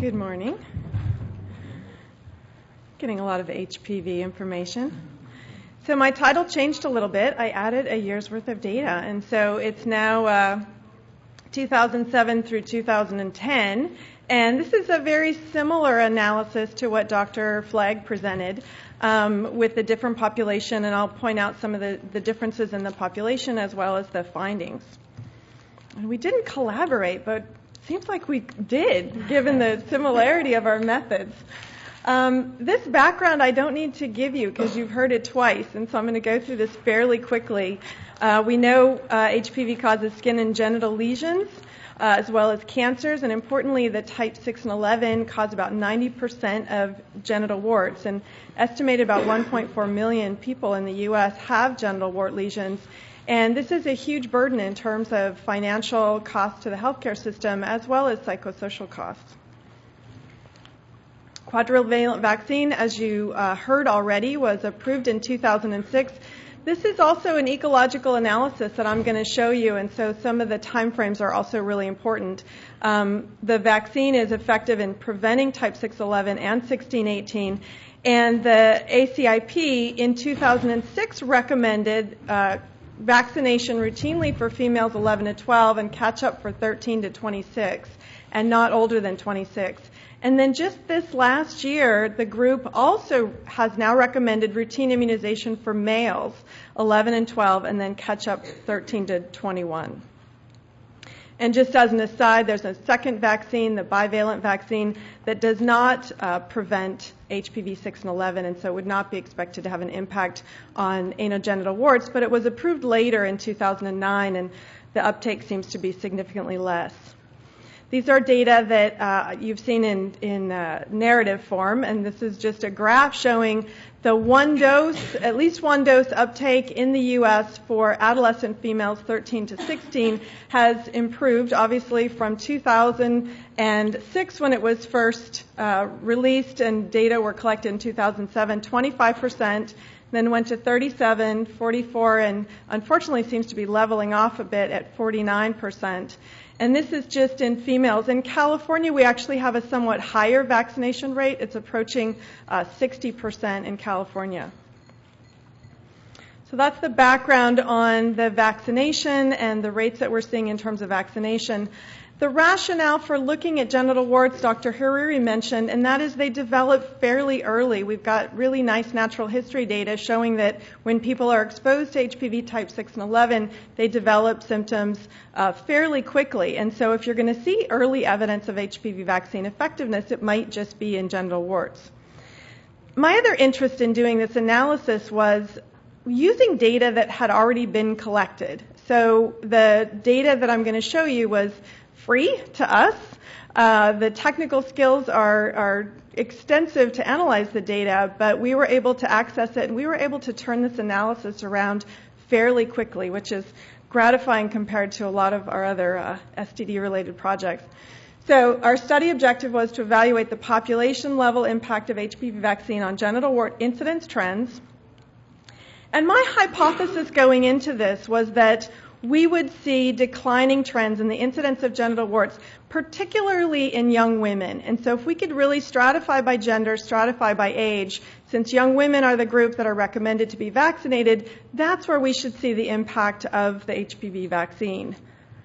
Good morning. Getting a lot of HPV information. So my title changed a little bit. I added a year's worth of data, and so it's now 2007 through 2010. And this is a very similar analysis to what Dr. Flagg presented with the different population, and I'll point out some of the differences in the population as well as the findings. And we didn't collaborate, but it seems like we did, given the similarity of our methods. This background I don't need to give you because you've heard it twice, and so I'm going to go through this fairly quickly. We know HPV causes skin and genital lesions, as well as cancers, and importantly, the type 6 and 11 cause about 90% of genital warts, and estimated about 1.4 million people in the U.S. have genital wart lesions. And this is a huge burden in terms of financial costs to the healthcare system, as well as psychosocial costs. Quadrivalent vaccine, as you heard already, was approved in 2006. This is also an ecological analysis that I'm going to show you, and so some of the time frames are also really important. The vaccine is effective in preventing type 6/11 and 16/18, and the ACIP in 2006 recommended vaccination routinely for females 11 to 12 and catch up for 13 to 26, and not older than 26. And then just this last year, the group also has now recommended routine immunization for males, 11 and 12, and then catch up 13 to 21. And just as an aside, there's a second vaccine, the bivalent vaccine, that does not prevent HPV 6 and 11, and so would not be expected to have an impact on anogenital warts, but it was approved later in 2009, and the uptake seems to be significantly less. These are data that you've seen in narrative form, and this is just a graph showing the one dose, at least one dose uptake in the U.S. for adolescent females 13 to 16 has improved, obviously, from 2006 when it was first released and data were collected in 2007, 25%, then went to 37, 44, and unfortunately seems to be leveling off a bit at 49%. And this is just in females. In California, we actually have a somewhat higher vaccination rate. It's approaching 60% in California. So that's the background on the vaccination and the rates that we're seeing in terms of vaccination. The rationale for looking at genital warts, Dr. Hariri mentioned, and that is they develop fairly early. We've got really nice natural history data showing that when people are exposed to HPV type 6 and 11, they develop symptoms fairly quickly. And so if you're going to see early evidence of HPV vaccine effectiveness, it might just be in genital warts. My other interest in doing this analysis was using data that had already been collected. So the data that I'm going to show you was free to us. The technical skills are extensive to analyze the data, but we were able to access it, and we were able to turn this analysis around fairly quickly, which is gratifying compared to a lot of our other STD-related projects. So our study objective was to evaluate the population-level impact of HPV vaccine on genital wart incidence trends. And my hypothesis going into this was that we would see declining trends in the incidence of genital warts, particularly in young women. And so if we could really stratify by gender, stratify by age, since young women are the group that are recommended to be vaccinated, that's where we should see the impact of the HPV vaccine.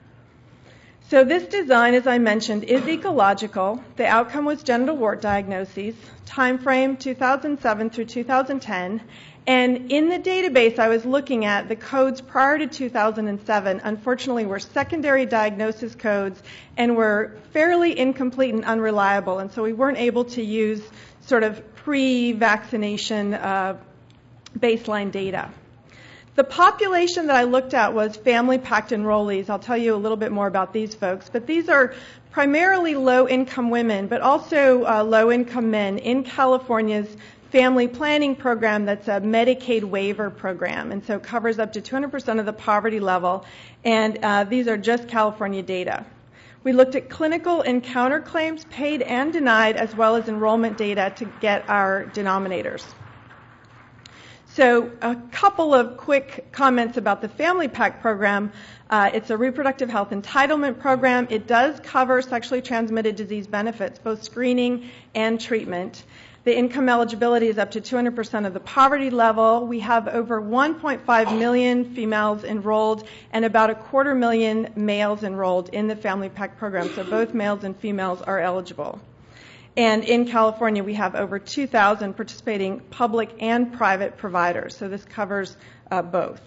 So this design, as I mentioned, is ecological. The outcome was genital wart diagnoses, time frame 2007 through 2010. And in the database I was looking at, the codes prior to 2007, unfortunately, were secondary diagnosis codes and were fairly incomplete and unreliable. And so we weren't able to use sort of pre-vaccination baseline data. The population that I looked at was family packed enrollees. I'll tell you a little bit more about these folks. But these are primarily low-income women, but also low-income men in California's family planning program that's a Medicaid waiver program, and so it covers up to 200% of the poverty level, and these are just California data. We looked at clinical encounter claims, paid and denied, as well as enrollment data to get our denominators. So a couple of quick comments about the Family Pack program. It's a reproductive health entitlement program. It does cover sexually transmitted disease benefits, both screening and treatment. The income eligibility is up to 200% of the poverty level. We have over 1.5 million females enrolled and about 250,000 males enrolled in the Family Pack program. So both males and females are eligible. And in California, we have over 2,000 participating public and private providers. So this covers both.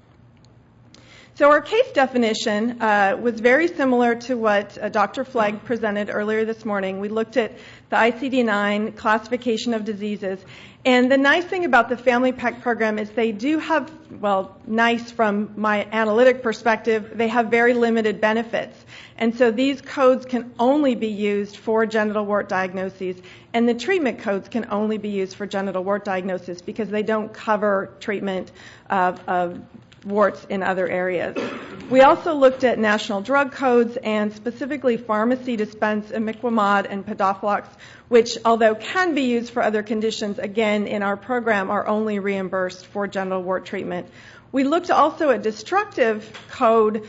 So our case definition was very similar to what Dr. Flegg presented earlier this morning. We looked at the ICD-9 classification of diseases. And the nice thing about the Family Pack program is they do have, well, nice from my analytic perspective, they have very limited benefits. And so these codes can only be used for genital wart diagnoses, and the treatment codes can only be used for genital wart diagnosis because they don't cover treatment of warts in other areas. We also looked at national drug codes and specifically pharmacy dispense imiquimod and pedoflox, which, although can be used for other conditions, again, in our program are only reimbursed for genital wart treatment. We looked also at codes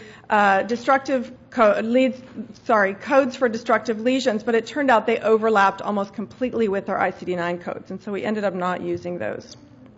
for destructive lesions, but it turned out they overlapped almost completely with our ICD-9 codes, and so we ended up not using those.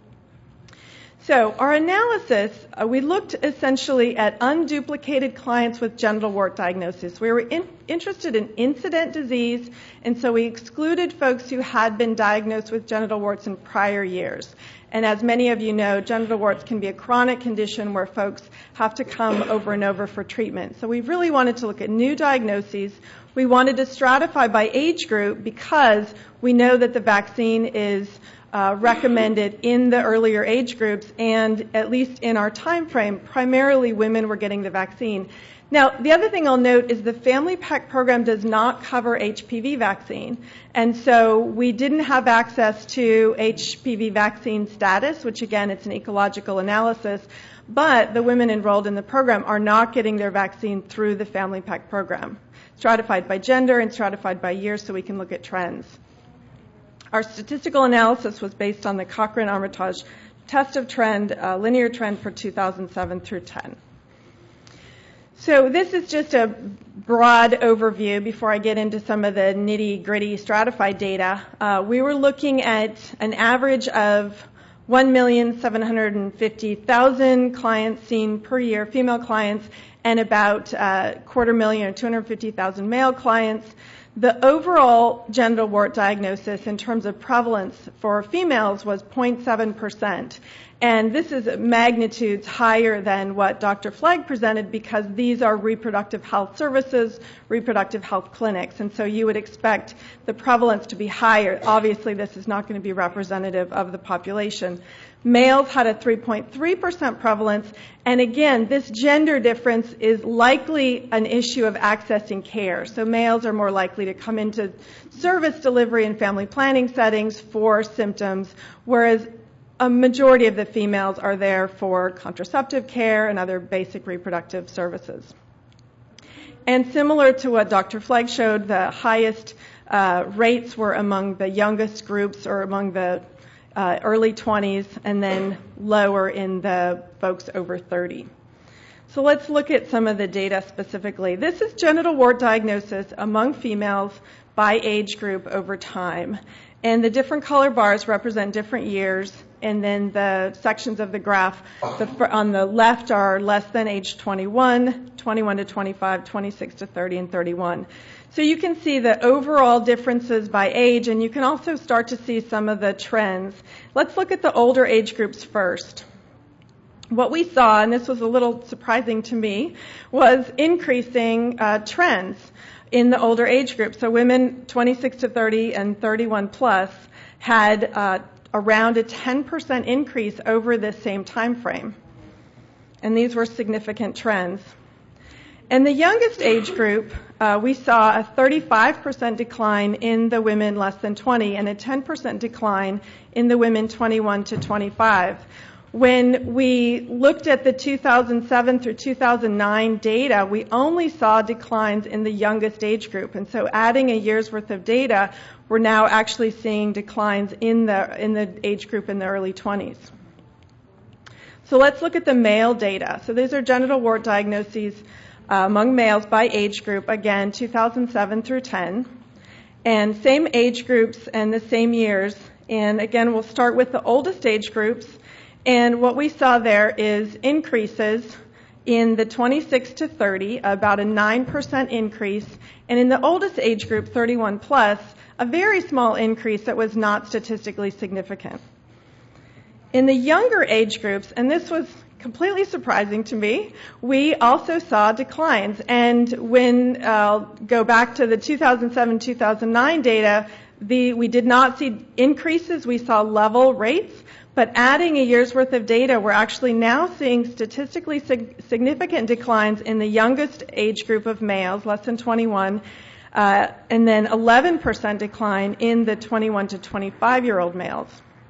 So our analysis, we looked essentially at unduplicated clients with genital wart diagnosis. We were interested in incident disease, and so we excluded folks who had been diagnosed with genital warts in prior years. And as many of you know, genital warts can be a chronic condition where folks have to come over and over for treatment. So we really wanted to look at new diagnoses. We wanted to stratify by age group because we know that the vaccine is recommended in the earlier age groups, and at least in our time frame, primarily women were getting the vaccine. Now, the other thing I'll note is the Family Pack program does not cover HPV vaccine, and so we didn't have access to HPV vaccine status, which again, it's an ecological analysis, but the women enrolled in the program are not getting their vaccine through the Family Pack program, stratified by gender and stratified by year so we can look at trends. Our statistical analysis was based on the Cochrane-Armitage test of trend, linear trend for 2007 through 10. So this is just a broad overview before I get into some of the nitty-gritty stratified data. We were looking at an average of 1,750,000 clients seen per year, female clients, and about 250,000 or 250,000 male clients. The overall genital wart diagnosis in terms of prevalence for females was 0.7%. And this is magnitudes higher than what Dr. Flegg presented because these are reproductive health services, reproductive health clinics. And so you would expect the prevalence to be higher. Obviously, this is not going to be representative of the population. Males had a 3.3% prevalence, and again, this gender difference is likely an issue of accessing care. So males are more likely to come into service delivery and family planning settings for symptoms, whereas a majority of the females are there for contraceptive care and other basic reproductive services. And similar to what Dr. Flegg showed, the highest rates were among the youngest groups or among the early 20s, and then lower in the folks over 30. So let's look at some of the data specifically. This is genital wart diagnosis among females by age group over time. And the different color bars represent different years, and then the sections of the graph on the left are less than age 21, 21 to 25, 26 to 30, and 31. So you can see the overall differences by age, and you can also start to see some of the trends. Let's look at the older age groups first. What we saw, and this was a little surprising to me, was increasing trends in the older age group. So women 26 to 30 and 31 plus had around a 10% increase over this same time frame. And these were significant trends. In the youngest age group, we saw a 35% decline in the women less than 20 and a 10% decline in the women 21 to 25. When we looked at the 2007 through 2009 data, we only saw declines in the youngest age group. And so adding a year's worth of data, we're now actually seeing declines in the age group in the early 20s. So let's look at the male data. So these are genital wart diagnoses among males by age group, again, 2007 through 10. And same age groups and the same years. And again, we'll start with the oldest age groups. And what we saw there is increases in the 26 to 30, about a 9% increase. And in the oldest age group, 31 plus, a very small increase that was not statistically significant. In the younger age groups, and this was completely surprising to me, we also saw declines. And when go back to the 2007-2009 data, we did not see increases. We saw level rates. But adding a year's worth of data, we're actually now seeing statistically significant declines in the youngest age group of males, less than 21, and then 11% decline in the 21 to 25-year-old males.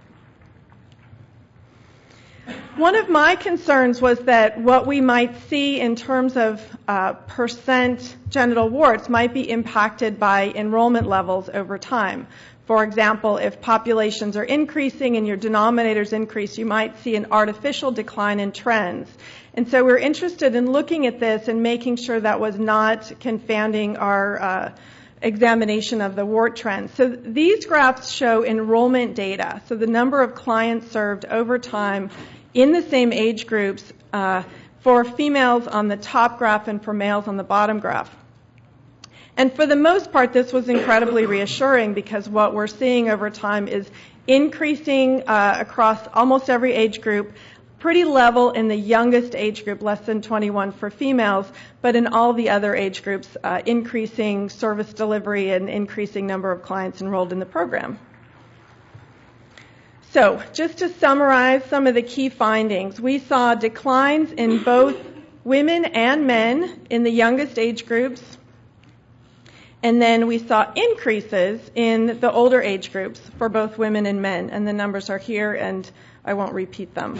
One of my concerns was that what we might see in terms of percent genital warts might be impacted by enrollment levels over time. For example, if populations are increasing and your denominators increase, you might see an artificial decline in trends. And so we're interested in looking at this and making sure that was not confounding our examination of the wart trends. So these graphs show enrollment data, so the number of clients served over time in the same age groups for females on the top graph and for males on the bottom graph. And for the most part, this was incredibly reassuring because what we're seeing over time is increasing across almost every age group, pretty level in the youngest age group, less than 21 for females, but in all the other age groups, increasing service delivery and increasing number of clients enrolled in the program. So just to summarize some of the key findings, we saw declines in both women and men in the youngest age groups. And then we saw increases in the older age groups for both women and men. And the numbers are here, and I won't repeat them.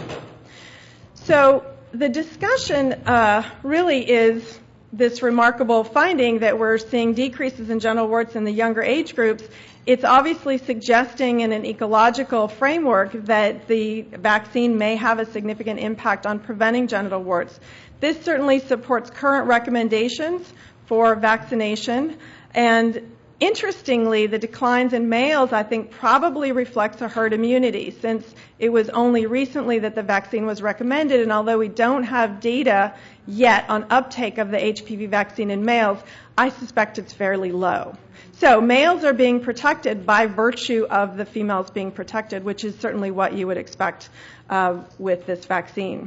So the discussion really is this remarkable finding that we're seeing decreases in genital warts in the younger age groups. It's obviously suggesting in an ecological framework that the vaccine may have a significant impact on preventing genital warts. This certainly supports current recommendations for vaccination. And interestingly, the declines in males, I think, probably reflects a herd immunity, since it was only recently that the vaccine was recommended. And although we don't have data yet on uptake of the HPV vaccine in males, I suspect it's fairly low. So males are being protected by virtue of the females being protected, which is certainly what you would expect with this vaccine.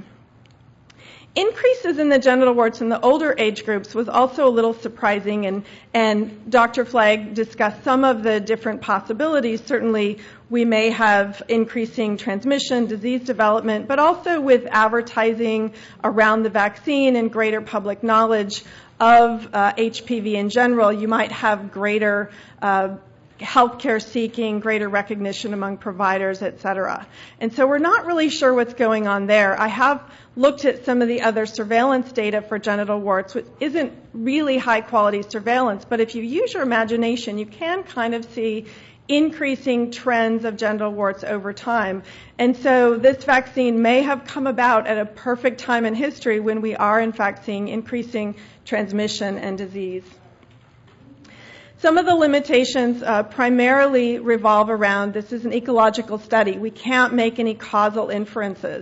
Increases in the genital warts in the older age groups was also a little surprising, and Dr. Flagg discussed some of the different possibilities. Certainly, we may have increasing transmission, disease development, but also with advertising around the vaccine and greater public knowledge of HPV in general, you might have greater healthcare seeking, greater recognition among providers, et cetera. And so we're not really sure what's going on there. I have looked at some of the other surveillance data for genital warts, which isn't really high quality surveillance, but if you use your imagination, you can kind of see increasing trends of genital warts over time. And so this vaccine may have come about at a perfect time in history when we are in fact seeing increasing transmission and disease. Some of the limitations primarily revolve around, this is an ecological study. We can't make any causal inferences.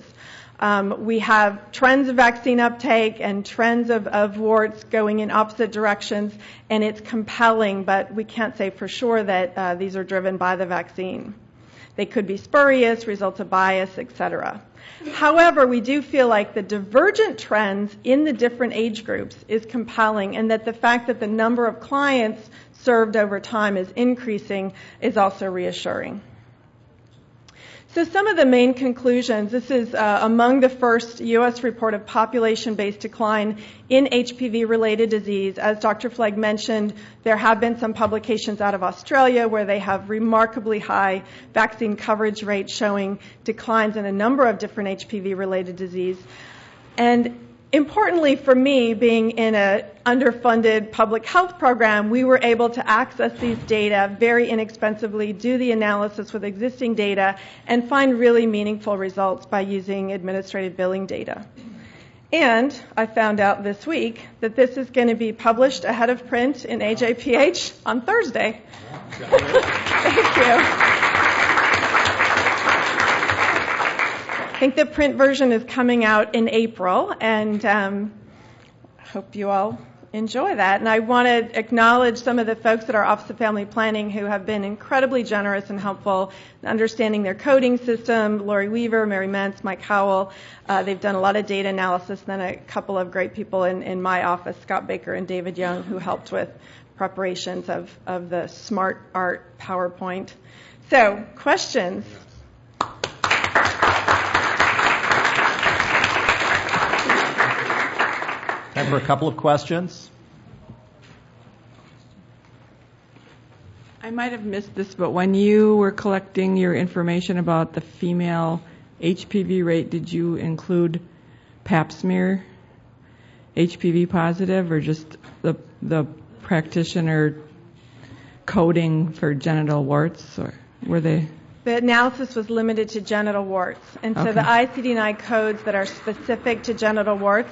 We have trends of vaccine uptake and trends of warts going in opposite directions, and it's compelling, but we can't say for sure that these are driven by the vaccine. They could be spurious, results of bias, etc. However, we do feel like the divergent trends in the different age groups is compelling, and that the fact that the number of clients served over time is increasing is also reassuring. So some of the main conclusions, this is among the first U.S. report of population-based decline in HPV-related disease. As Dr. Flagg mentioned, there have been some publications out of Australia where they have remarkably high vaccine coverage rates showing declines in a number of different HPV-related disease. And importantly for me, being in an underfunded public health program, we were able to access these data very inexpensively, do the analysis with existing data, and find really meaningful results by using administrative billing data. And I found out this week that this is going to be published ahead of print in AJPH on Thursday. Thank you. I think the print version is coming out in April, and hope you all enjoy that. And I want to acknowledge some of the folks at our Office of Family Planning who have been incredibly generous and helpful in understanding their coding system. Lori Weaver, Mary Mentz, Mike Howell. They've done a lot of data analysis, and then a couple of great people in my office, Scott Baker and David Young, who helped with preparations of the Smart Art PowerPoint. So, questions? Time for a couple of questions. I might have missed this, but when you were collecting your information about the female HPV rate, did you include pap smear HPV positive, or just the practitioner coding for genital warts, or were they? The analysis was limited to genital warts, and so the ICD-9 codes that are specific to genital warts.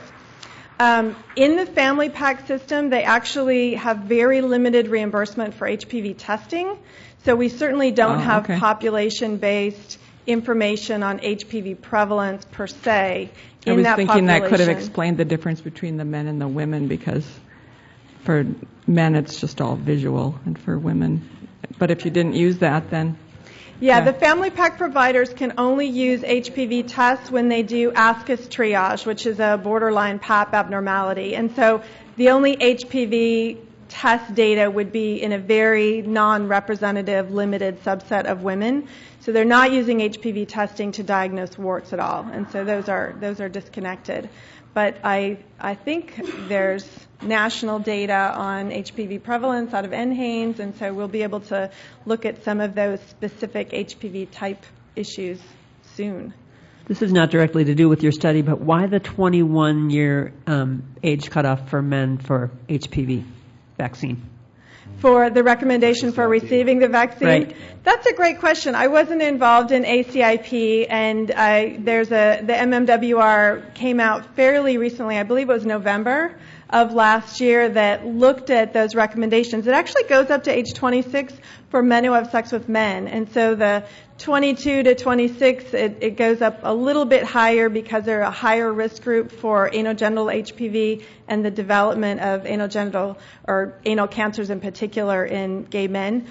In the Family Pack system, they actually have very limited reimbursement for HPV testing, so we certainly don't have population-based information on HPV prevalence per se in that population. I was thinking that could have explained the difference between the men and the women, because for men it's just all visual, and for women. But if you didn't use that, then... Yeah, the Family Pack providers can only use HPV tests when they do ASCUS triage, which is a borderline PAP abnormality. And so the only HPV test data would be in a very non-representative, limited subset of women. So they're not using HPV testing to diagnose warts at all. And so those are disconnected. But I think there's national data on HPV prevalence out of NHANES, and so we'll be able to look at some of those specific HPV type issues soon. This is not directly to do with your study, but why the 21-year age cutoff for men for HPV vaccine? For the recommendation for receiving the vaccine? Right. That's a great question. I wasn't involved in ACIP, and the MMWR came out fairly recently, I believe it was November of last year, that looked at those recommendations. It actually goes up to age 26 for men who have sex with men. And so the 22 to 26, it goes up a little bit higher because they're a higher risk group for anogenital HPV and the development of anogenital or anal cancers in particular in gay men.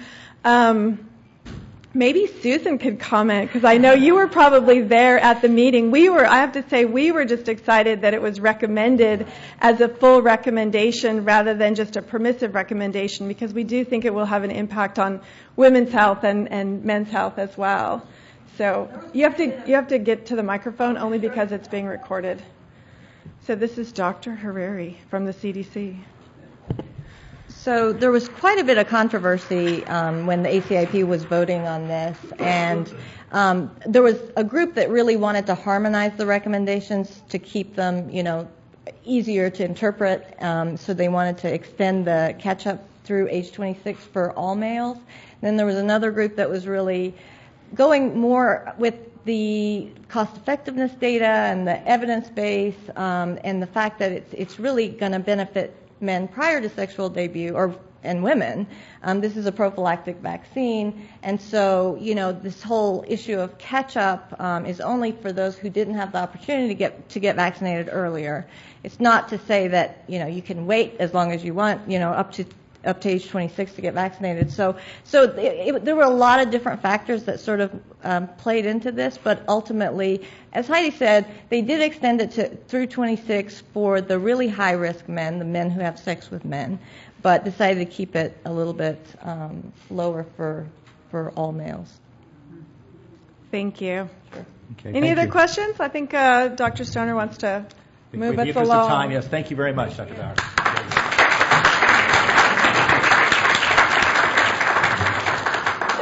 Maybe Susan could comment, because I know you were probably there at the meeting. I have to say, we were just excited that it was recommended as a full recommendation rather than just a permissive recommendation, because we do think it will have an impact on women's health and men's health as well. So you have to get to the microphone only because it's being recorded. So this is Dr. Hariri from the CDC. So there was quite a bit of controversy when the ACIP was voting on this, and there was a group that really wanted to harmonize the recommendations to keep them, easier to interpret. So they wanted to extend the catch-up through age 26 for all males. Then there was another group that was really going more with the cost-effectiveness data and the evidence base, and the fact that it's really going to benefit men prior to sexual debut, and women. This is a prophylactic vaccine, and so this whole issue of catch-up is only for those who didn't have the opportunity to get vaccinated earlier. It's not to say that you can wait as long as you want, up to age 26 to get vaccinated. So there were a lot of different factors that sort of played into this, but ultimately, as Heidi said, they did extend it through 26 for the really high-risk men, the men who have sex with men, but decided to keep it a little bit lower for all males. Thank you. Okay, Any other questions? I think Dr. Stoner wants to move us along. In the interest of time, yes. Thank you very much, Dr. Bauer.